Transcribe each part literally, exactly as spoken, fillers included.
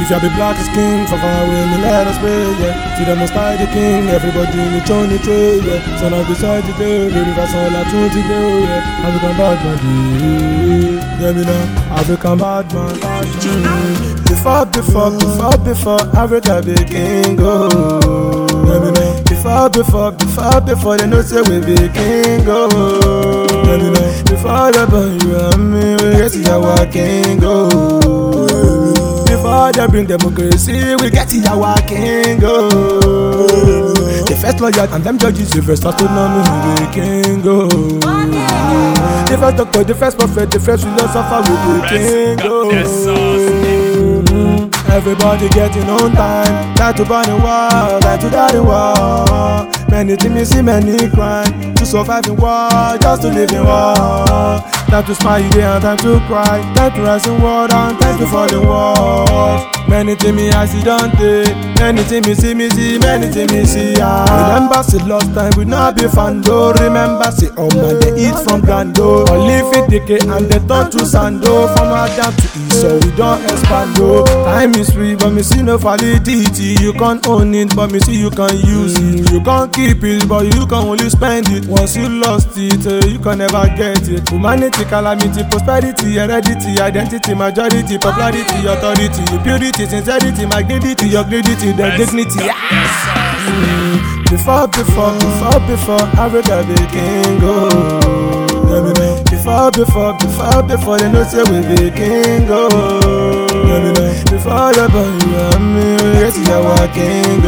If you be black as king, for far away, me let us pray, yeah. See them must die the king, everybody in the throne the trade, yeah. So now beside the day, the rivers all I told you go, yeah. African bad man, yeah, me now. African bad man, bad man. Before, before, before, before, Africa be king, oh. Yeah, me know. Before, before, before, before, they know say we be king, oh. Yeah, me know. Before the burn you and me, we get to our king, oh. Before they bring democracy, we get to our king, oh. The first lawyer and them judges, the first astronomer, we be king, oh. The first doctor, the first prophet, the first philosopher, we be king, oh. Everybody getting on time, time to burn the war, time to die the war. Many things see, many crime, to survive in war, just to live in war. Time to smile and time to cry, time to rise in war and time to fall in war. Many things me I see don't take, many things me see me see, many things me see ah. Remember see last time we not be fan though. Remember see oh man they eat from Gando, or leave it decay and they turn to sando. From our down to east so we don't expand though. Time is free but me see no validity. You can't own it but me see you can use it. You can't keep it but you can only spend it. Once you lost it uh, you can never get it. Humanity, calamity, prosperity, heredity, identity, majority, popularity, authority, purity, sincerity, magnanimity, your dignity, the dignity. Mm. Before, before, before, before, Africa be king, oh. Yeah, me know. Before, before, before, before, they know say we be king, oh. Yeah, me know. Before the boy you and me, we get to our king,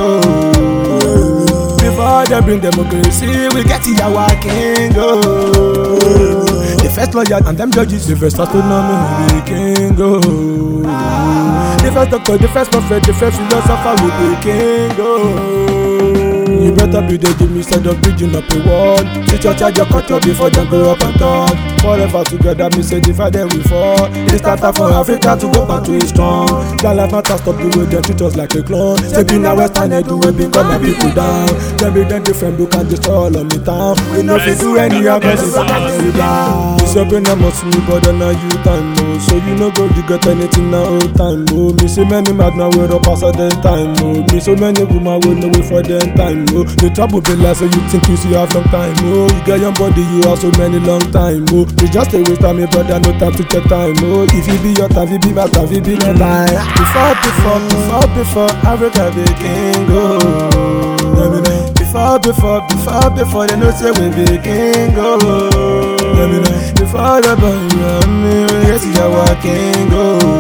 oh. Before they bring democracy, we get to our king, oh. The first lawyer and them judges, the first astronomer, we be king, oh. The first doctor, the first prophet, the first philosopher, we be king, oh. You better be the Jimmy instead of bridging up a wall. Sit your charge your culture before them grow up and talk. Forever together, me say divide them we fall. It's time for Africa to go back to its strong. Their life matter stop the way they treat us like a clone. Taking our western head do we become my people down. Them be them different, look and destroy all of me town. We know if you do any aggressive, I'm very down. It's your brain that must me, but then now you time, oh. So you know go to get anything now all time, oh. Me see many mad now we're up past the time, oh. Me so many women will no wait for them time, oh. The trouble be like so you think you see have long time, oh. You get your body, you have so many long time, oh. It's just a waste of me, brother, no time to check time, oh. If you be your time, you be my time, you be my time. Before, before, before, before, Africa be king, oh. Yeah, me know. Before, before, before, before, they know say we be king, oh. Yeah, me know. Before the boy you and me, we get to our king,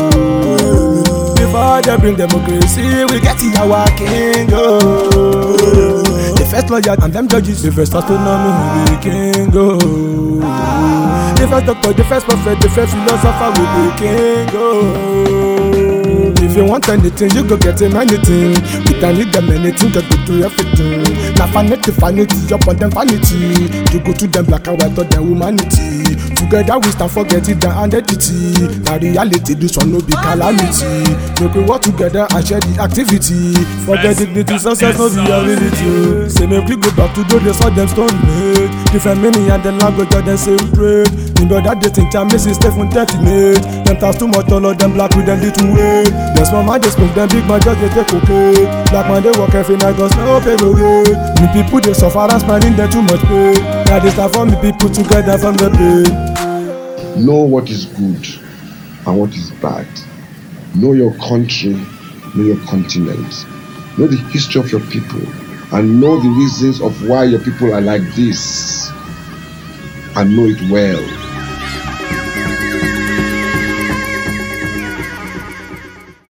oh. Before they bring democracy, we get to our king, oh. The first lawyer and them judges, the first astronomer, we be king, oh. The first doctor, the first prophet, the first philosopher, we be king, oh. If you want anything, you go get him anything. We can need them anything, just go do everything. Now vanity, vanity, up on them vanity. You go to them black and white or them humanity. Together we stand for getting the identity. Now reality, this one no be calamity. Make we work together and share the activity. Forget dignity, success, no reality. Say make we go back to do this, all them stone made. Different meaning and the language of them same trade. In brother dating time, Missus Stephen thirty-eight. Them talk too much, all of them black with them little weight. Them small man they smoke, them big man just they take okay. Black man they work every night, cause no pay no day. Me people they suffer and smiling, they too much pain. Now they start for me people together from the pain. Know what is good and what is bad. Know your country, know your continent. Know the history of your people and know the reasons of why your people are like this. And know it well.